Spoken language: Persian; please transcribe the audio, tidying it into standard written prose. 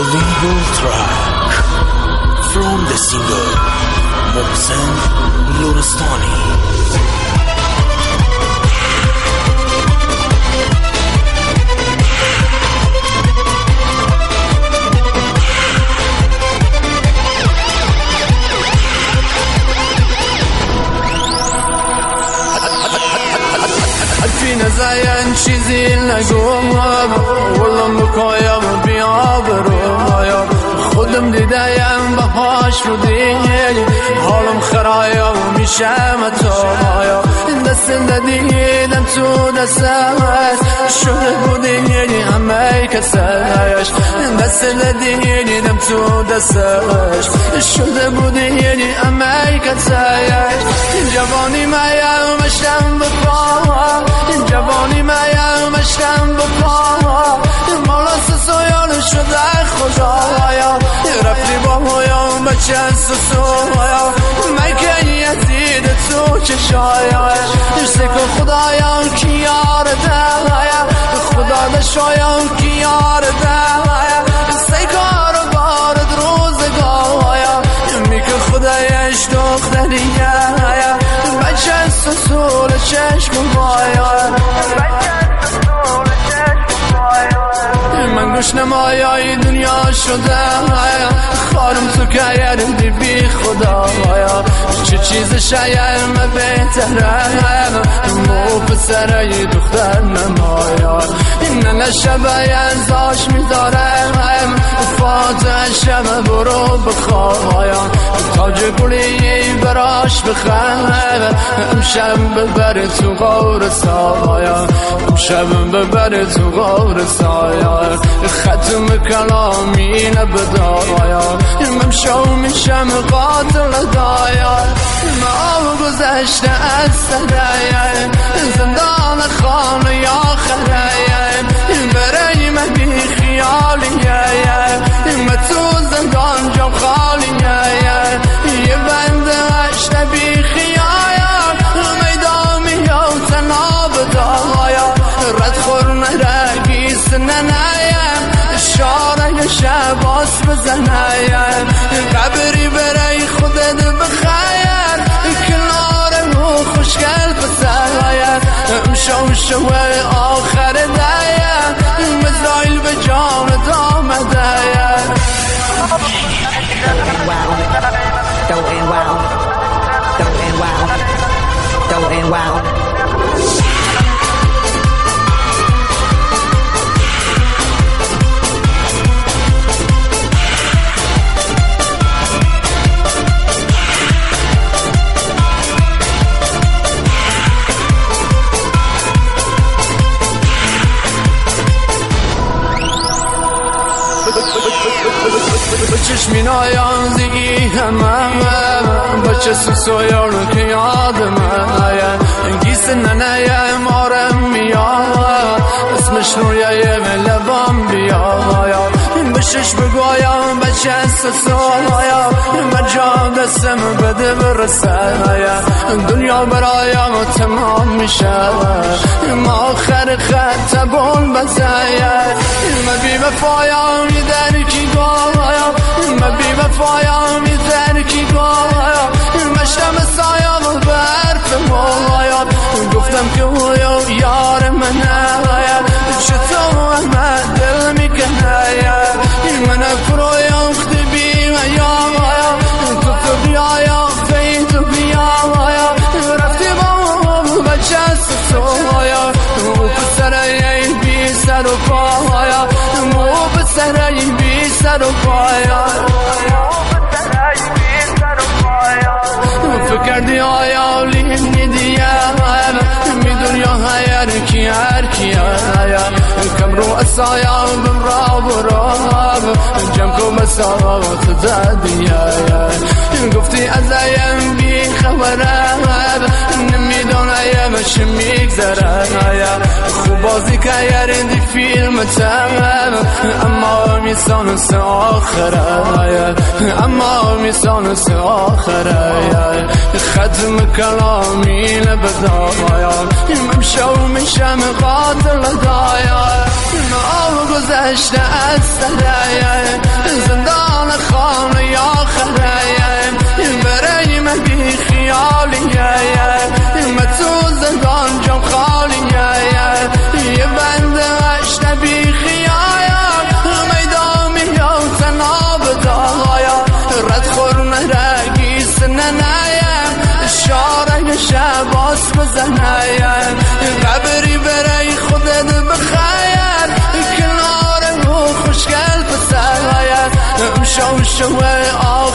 legal track from the singer Mohsen Lorestani. نزاین چیزی نگم ولم بکایم بیا برایم خودم دیدم بهاش رو دیگه حالم خرایم میشم تایم دست ندیدم تو دستش شده بودی همه کسش دست ندیدم تو دستش شده بودی همه کسش جوانی مایم مشتم بپا جوانی مایم مشتم بپا مالا سسایان شده خدایا رفتی با مایم بچه سسایا مکه یزید تو چشایش سکو خدایم کی یار دایا خدا دشایم کی یار دایا سکار بارد روزگایا میکه خدایش دختریه بچه سسول چشم بایا من گوش نمایای دنیا شده خارم تو که یردی بی خدایا چه چیز شاید من بهتره مو پسره دختر نمایا نه شبه ازاش میدارم فاتح شب برو بخوایا تاج گلی براش بخواه امشب ببر تو غور سایا امشب ببر تو غور سایا ختم کلامی نبدایا ممشو میشم قاتل دایا ما گذشته از سرایا زندان خانه یا خرایا برای من بی خیالیه من تو زندان جا خالیه یه بنده اشته بی خیایا میدامی یا تناب دایا رد خور نرگیس ننایم شاره شباس بزنایم قبری برای خودت بخیر کنار رو خوشگل بسایم شو آخر دایم مزایل به جان دام دایم Don't wow. چشمی نایان زیگی همه بچه سوسویان که یادم گیس ننایم آرم میاد اسمش رویه لبام بیایا بشش بگویم بچه سوسویا مرجا دستم بده برسایا دنیا برایم تمام میشه ما آخر خط بول بزایا ما بی وفایم یه درکی گایا ما بی وفایم یه درکی گایا مشتم سایم و برف مویا گفتم که اویو یار منه چطور احمد دل میکنه من فرویم خدی بیم یا تو بیایا فیتو بیایا رفتی با بچه سویا مو پسره بی سر و پایا مو پسره بی سر و پایا فکردی آیا لینی دیم میدونی هر کی کم رو اسایا بمرا برام جمع کو مساوات دادیم گفتی ازایم بی خبرم نمیدونم چی میگذره خوبا بازی که یردی فیلم تمام اما میسان س آخره اما میسان س آخره ختم کلامی لبدایان ممشو میشم قاتل دایا آب گذشته از سره زندان خانه یا خره برای من بی خیالیه من تو زندان جام خالیه یه بند اشته بی خیایا میدان میاد تناب دایا رد خورنه رگیس ننایم شاره شباس بزنایم قبری برای خودت بخیر کنار او خوشگل پسر شو